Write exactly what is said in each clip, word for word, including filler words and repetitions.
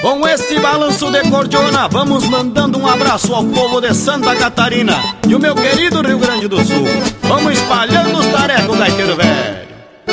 Com este balanço de cordiona, vamos mandando um abraço ao povo de Santa Catarina e o meu querido Rio Grande do Sul. Vamos espalhando os tarecos, gaiteiro velho.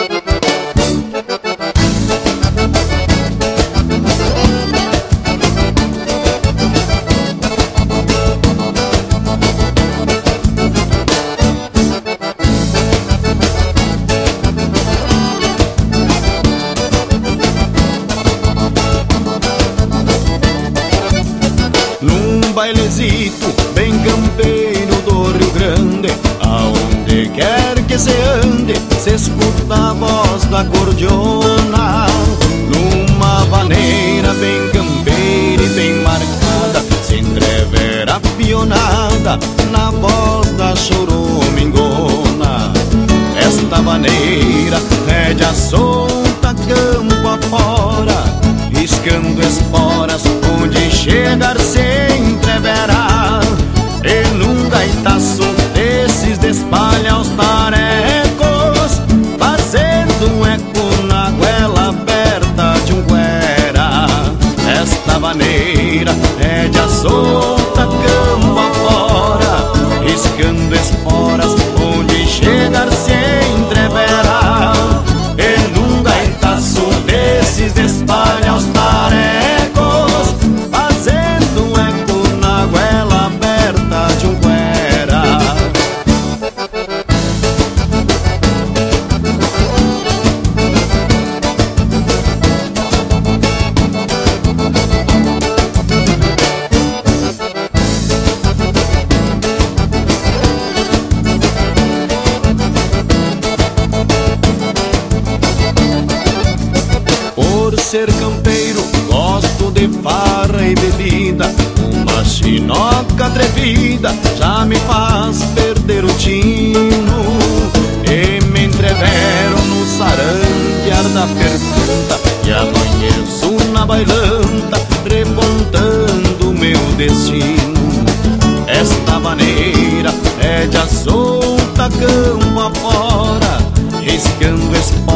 Bailezito bem campeiro do Rio Grande, aonde quer que se ande, se escuta a voz da cordiona. Numa vaneira bem campeira e bem marcada, se entrevera a pionada na voz da choromingona. Esta vaneira rédea solta campo afora, riscando esporas onde chegar se entreverá. E num gaitaço desses despalha os tarecos, fazendo um eco na goela aberta de um guera. Esta vaneira rédea solta campo afora, riscando esporas onde chegar se entreverá. E num gaitaço desses despalha os tarecos, fazendo um eco na goela aberta de um guera. Por ser campeiro, gosto de farra e bebida. Uma chinoca atrevida já me faz perder o tino. E me entrevero no saranquear da pergunta e amanheço na bailanta, repontando meu destino. Esta maneira rédea solta campo afora, riscando esporas